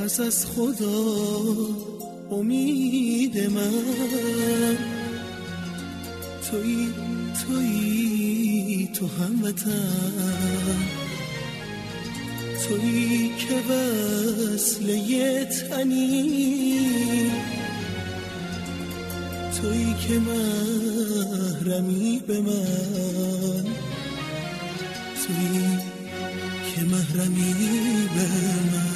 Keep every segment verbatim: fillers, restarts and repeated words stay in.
پس از خدا امید من، تویی تویی تو هموطن، تویی که وصل یه تنی، تویی که محرمی به من، تویی که محرمی به من.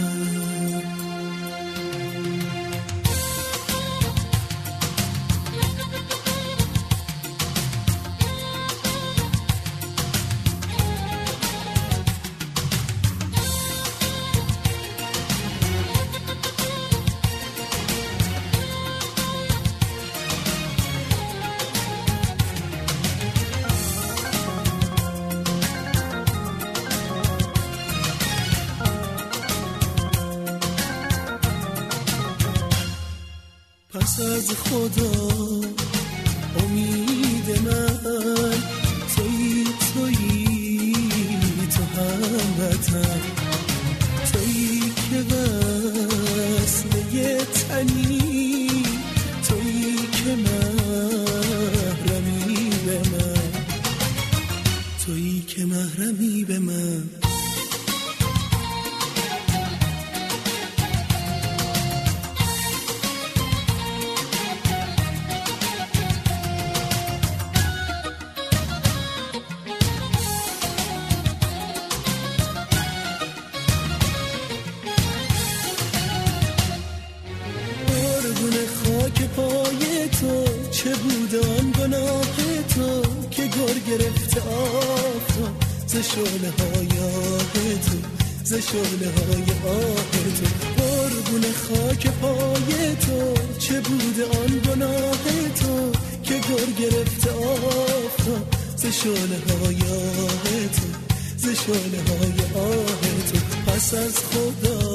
پس از خدا امید من، تویی تویی تو هموطن، تویی که وصل یه تنی، تویی که محرمی به من، تویی که محرمی به من. خاک پای تو چه بود آن گناه تو که گر گرفته آفتاب ز شعله های آه تو، ز شعله های آه تو. قربون خاک پای تو چه بود آن گناه تو که گر گرفته آفتاب ز شعله های آه تو، ز شعله های آه تو. پس از خدا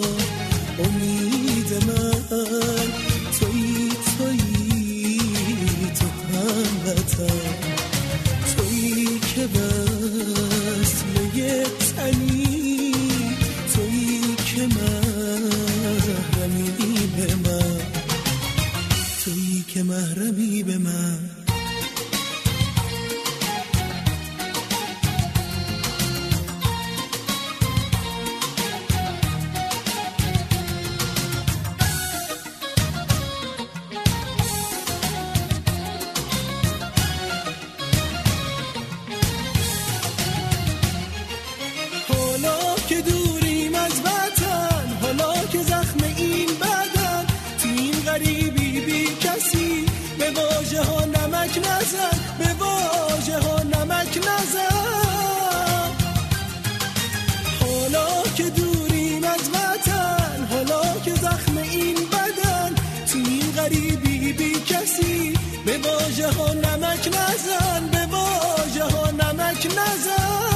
امید من، تویی تویی تو هموطن، تویی که وصل یه تنی، تویی که محرمی به من، تویی که محرمی به من. که دوریم از وطن، حالا که زخم این بدن، تو این غریبی بی کسی به واژه ها نمک نزن، به واژه ها نمک نزن. حالا که دوریم از وطن، حالا که زخم این بدن، تو این غریبی بی کسی به واژه ها نمک نزن، به واژه ها نمک نزن.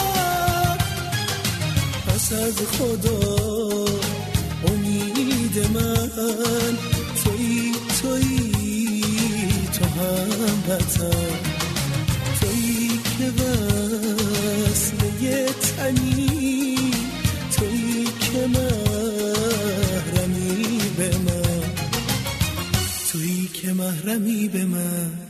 پس از خدا امید من، تویی تویی تو هموطن، تویی که وصل یه تنی، تویی که محرمی به من، تویی که محرمی به من.